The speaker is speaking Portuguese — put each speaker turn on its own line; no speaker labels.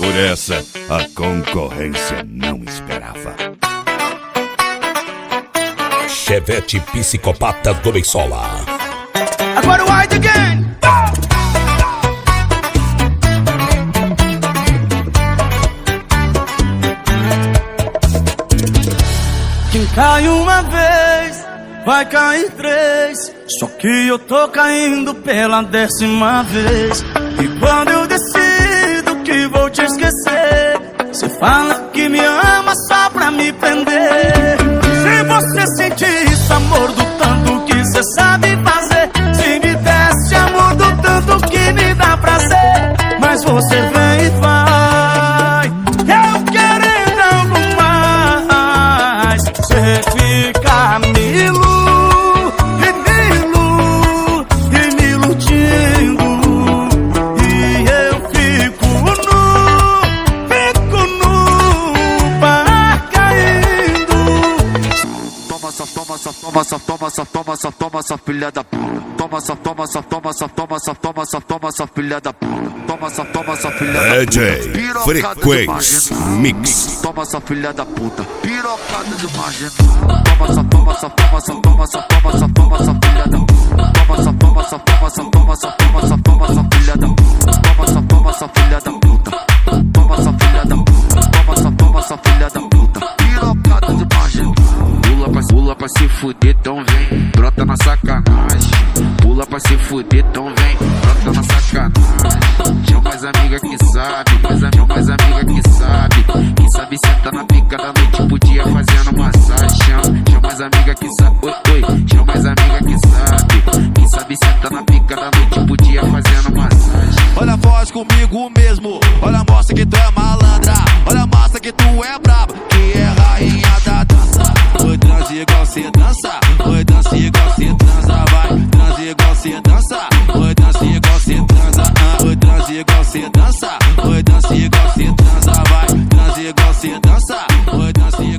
Por essa, a concorrência não esperava.
Chevette Psicopata do Beisola.
Agora o White Again. Quem cai uma vez, vai cair três. Só que eu tô caindo pela 10ª vez. E quando eu decido que vou te esquecer, você fala que me ama só pra me prender. Se você sentir esse amor do tanto que você sabe fazer, se me desse amor do tanto que me dá prazer, mas você vem e vai, eu querendo algo mais. Você fica me iludindo, e eu fico nu, bar caindo.
Toma essa filha da puta. Toma essa filha da puta. Toma essa filha da puta.
DJ Frequência Mix.
Toma essa filha da puta. Pirocada de marginal. Toma essa filha da puta. Toma essa filha da puta. Toma essa filha da puta. Toma essa filha da puta. Toma essa filha da puta. Pirocada de marginal. Pula pra se fuder, então vem, brota na sacanagem. Pula pra se fuder, então vem, brota na sacanagem. Chama as amigas que sabe, chama as amigas que sabe. Quem sabe senta na pica da noite, podia fazendo massagem. Chama as amigas que sabe, oi, chama as amigas que sabe. Quem sabe senta na pica da noite, podia fazendo massagem.
Olha a voz comigo mesmo, olha mostra que tu é malandra. Olha mostra que tu é braba, que é rainha da dança. Oi, transa igual cê dança, oi, dança igual cê transa, vai. Transa igual cê dança, oi, dança igual cê transa, oi, transa igual cê dança, oi, dança igual cê transa, vai. Transa igual cê dança, oi, dança igual